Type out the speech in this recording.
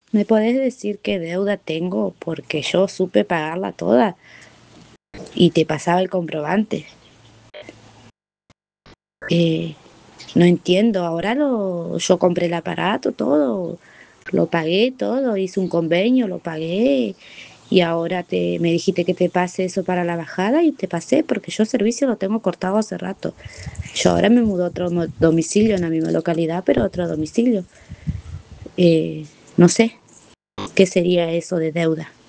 ¿Me podés decir qué deuda tengo? Porque yo supe pagarla toda y te pasaba el comprobante. Eh, no entiendo, yo compré el aparato, todo, lo pagué todo, hice un convenio, lo pagué y ahora me dijiste que te pase eso para la bajada y te pasé porque yo servicio lo tengo cortado hace rato. Yo ahora me mudo a otro domicilio en la misma localidad, pero a otro domicilio. No sé qué sería eso de deuda.